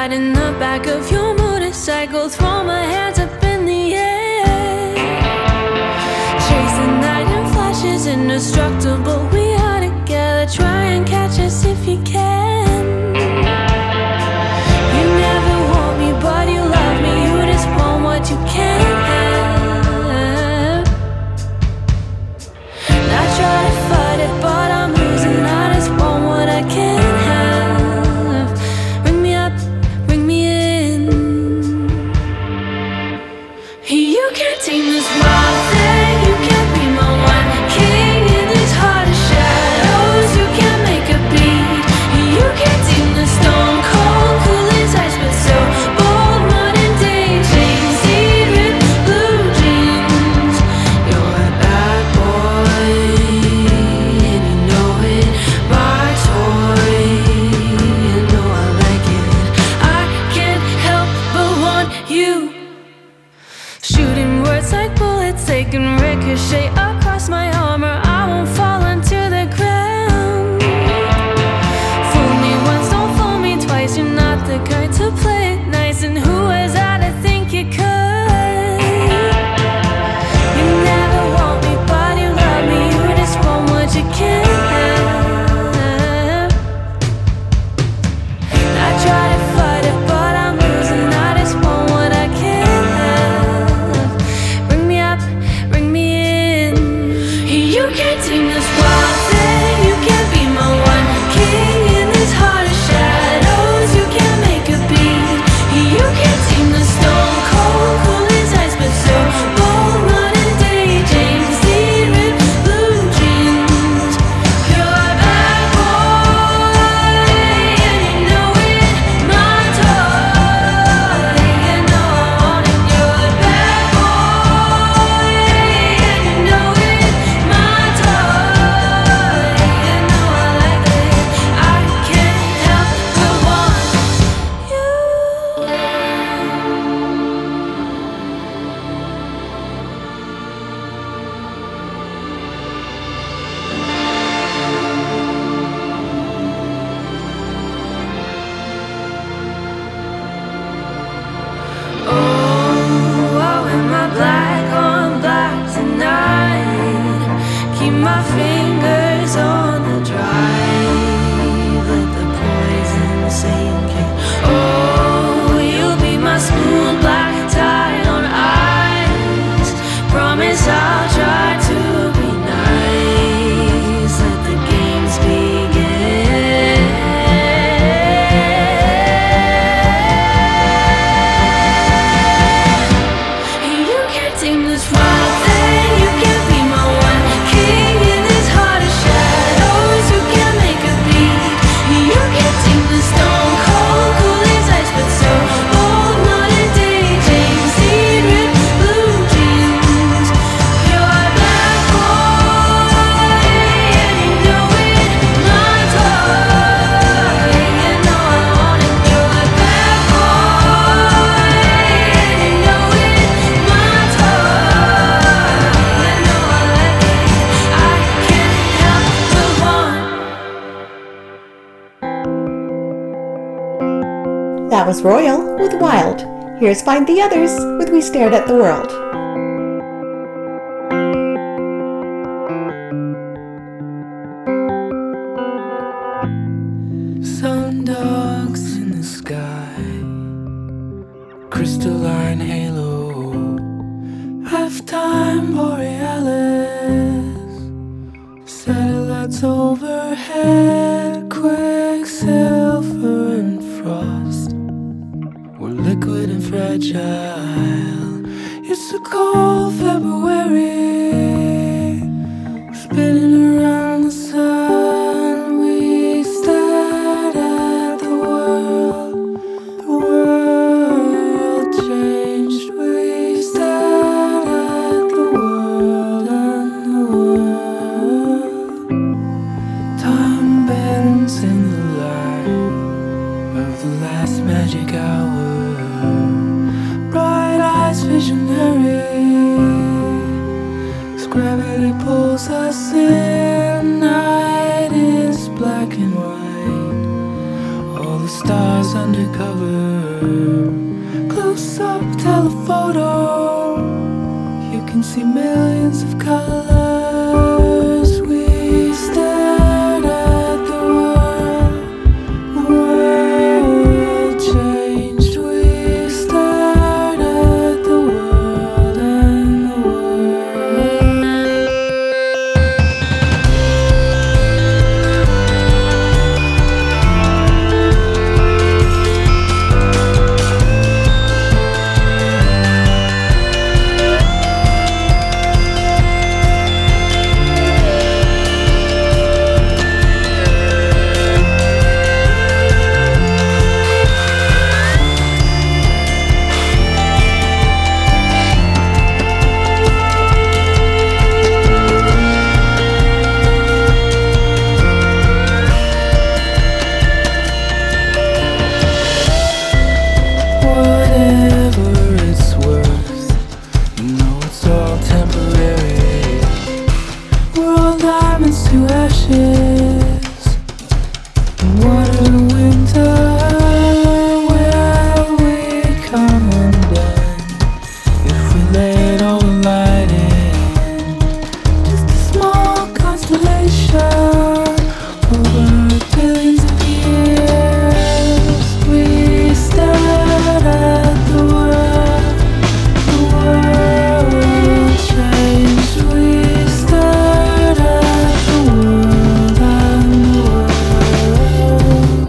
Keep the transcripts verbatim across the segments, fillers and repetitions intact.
ride in the back of your motorcycle, throw my hands up in the air, chase the night in flashes, indestructible. We are together, try and catch us if you can. You never want me, but you love me. You just want what you can't have. I try to fight it, but I'm losing. I just want what I can't have. Bring me up, bring me in. You can't tame this wild thing. You can't be my one king in this heart of shadows. You can't make a beat. You can't tame the stone cold, cool as ice, but so bold. Modern day chains, seed ripped blue jeans. You're a bad boy, and you know it. My toy, you know I like it. I can't help but want you. Shooting words like bullets, they can ricochet across my armor. I won't fall onto the ground. Fool me once, don't fool me twice. You're not the kind to play it nice. And who was I to think you could? You never want me, but you love me. You just want what you can't have. I try to fight it, but I'm losing. I just want what I can't have. Bring me up, bring me in. You can't tame this wild thing. You can't be my one king in this heart of shadows. You can't make a beat. You can't tame the stone cold, cool as ice, but so bold. Modern day James Dean ripped blue jeans. You're a bad boy, and you know it. My toy, you know I want it. You're a bad boy, and you know it. My toy, you know I like it. I can't help but want you. Oh, I wear my black on black tonight. Keep my fingers on the drive. Let the poison sink in. Oh, you'll be my smooth black tie on ice. Promise I'll try to be nice. Let the games begin. You can't tame this wild thing. You can't be my one king in this heart of shadows. You can't make a beat. You can't tame the stone cold, cool as ice, but so bold. Modern day James Dean ripped blue jeans. You're a bad boy, and you know it. My toy, you know I want it. You're a bad boy, and you know it. My toy, you know I like it. I can't help but want. That was Royal with Wild. Here's Find the Others with We Stared at the World. Sun dogs in the sky, crystalline halo, halftime borealis, satellites overhead, quicksilver and frost. We're liquid and fragile. It's a cold February. We're spinning around the sun. We stared at the world. The world changed. We stared at the world and the world. Time bends in the light of the last magic hour. Bright eyes visionary. As gravity pulls us in. Night is black and white. All the stars goes undercover. Close up telephoto. You can see millions of colors. We stared at the world. The world changed. We stared at the world and the world. Whatever it's worth, you know it's all temporary. We're all diamonds to ashes. And what a winter will we come undone if we let all the light in? Just a small constellation over billions of years. We stared at the world. The world changed. We stared at the world and the world.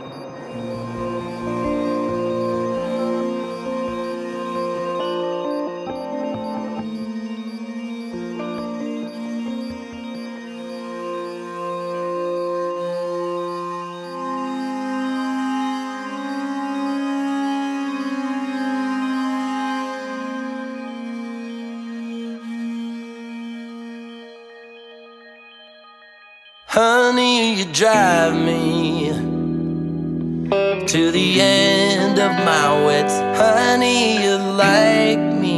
Honey, you drive me to the end of my wits. Honey, you like me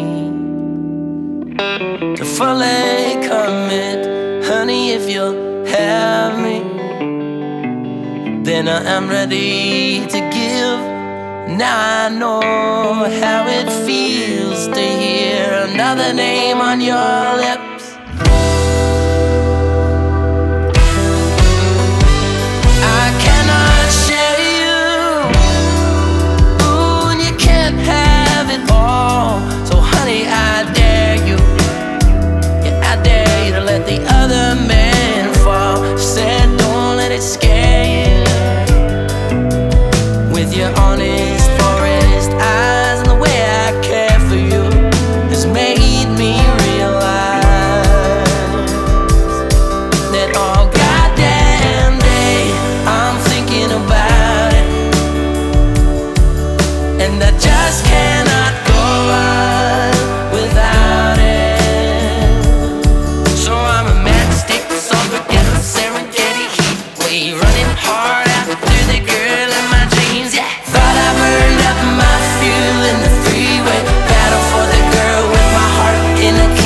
to fully commit. Honey, if you'll have me, then I am ready to give. Now I know how it feels to hear another name on your lips. I cannot share you, ooh, and you can't have it all. So honey, I dare you, yeah, I dare you to let the other man fall. Said don't let it scare you, with your honest forest eyes and the way I care for you has made me realize that all goddamn day I'm thinking about it, and I just cannot go on without it. So I'm a matchstick, suffragette, Serengeti heat wave, running hard after the girl in my dreams. Yeah, thought I burned up my fuel in the freeway, battle for the girl with my heart in a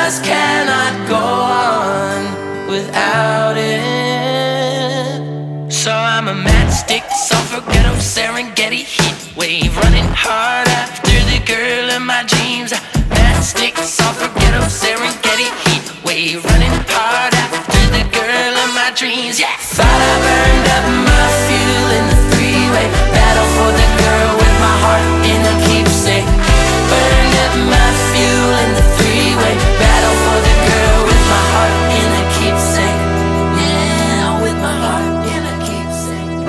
just cannot go on without it. So I'm a matchstick, sulfur ghetto, Serengeti heat wave, running hard after the girl of my dreams. Matchstick, sulfur ghetto, Serengeti heat wave, running hard after the girl of my dreams. Yeah. Thought I burned up my fuel in the three-way battle for the girl with my heart in a keepsake. Burned up my fuel in the three-way battle for the girl with my heart in a keepsake. Yeah, with my heart in a keepsake.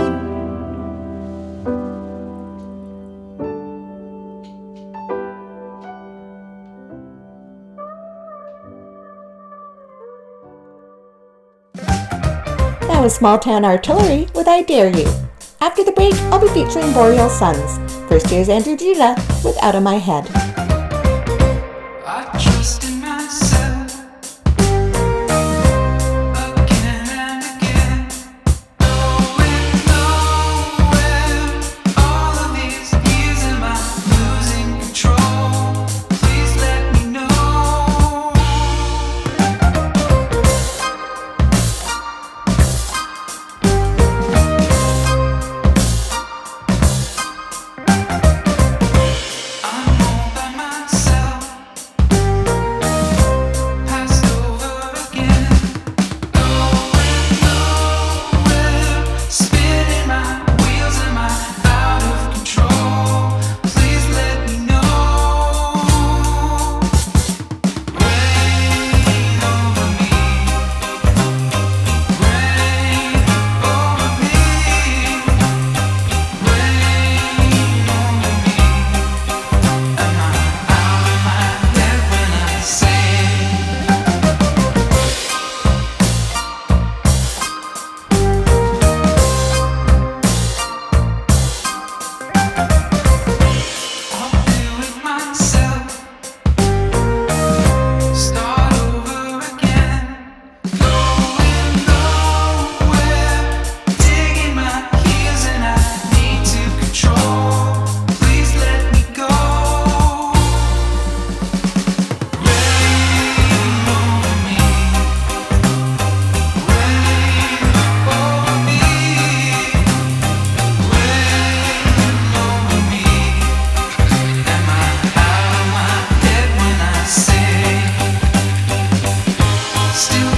That was Small Town Artillery with I Dare You. After the break, I'll be featuring Boreal Sons. First here's Andrew Judah with Out of My Head. I trust in myself again and again, going nowhere. All of these years am I losing control? Please let me know. I'm all by myself, passed over again, going nowhere, spinning my wheels. Am I out of control? Please let me know. Rain over me, rain over me, rain over me. Am I out of my head when I say I'll do it myself? Start over again, going nowhere, digging my heels and I need to control. Please let me go. Rain over me, rain over me, rain over me. Am I out of my head when I say still